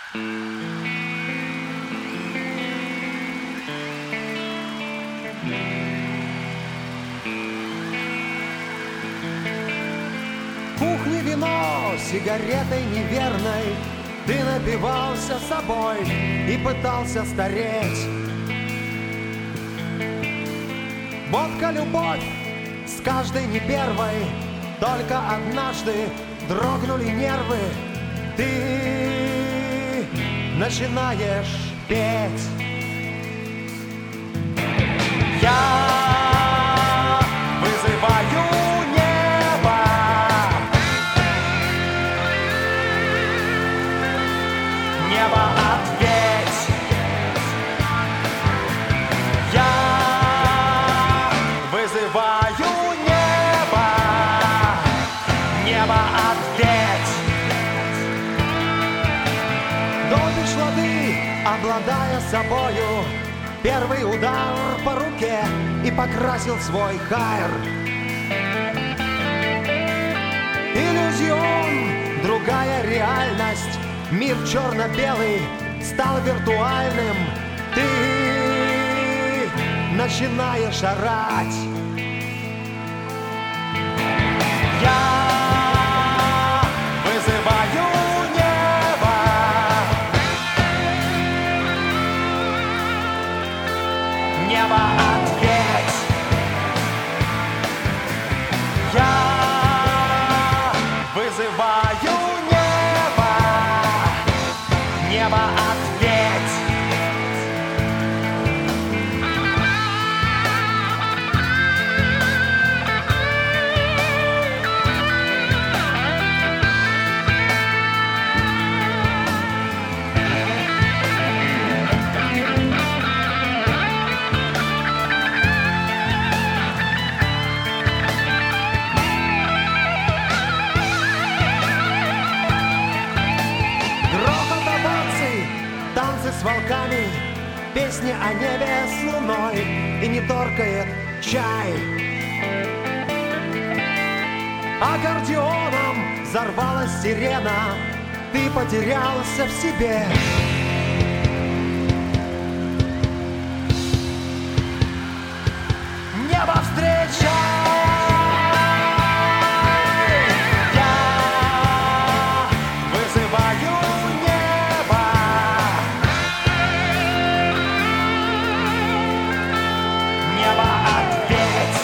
Кухни вино сигаретой неверной, ты напивался собой и пытался стареть. Водка, любовь, с каждой не первой, только однажды дрогнули нервы. Ты начинаешь петь. Я вызываю небо, небо, ответь. Я вызываю небо, небо, ответь. Долбишь лады, обладая собою, первый удар по руке и покрасил свой хайр. Иллюзион, другая реальность, мир черно-белый стал виртуальным. Ты начинаешь орать. Я вызываю небо, небо, ответь. Я вызываю небо, небо, ответь. Грохот оваций, танцы с волками, песни о небе с луной, и не торкает чай. Аккордеоном взорвалась сирена, ты потерялся в себе. Небо, встречай! Я вызываю небо, небо, ответь.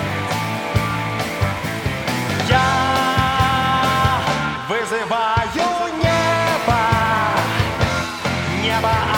Я вызываю небо, небо,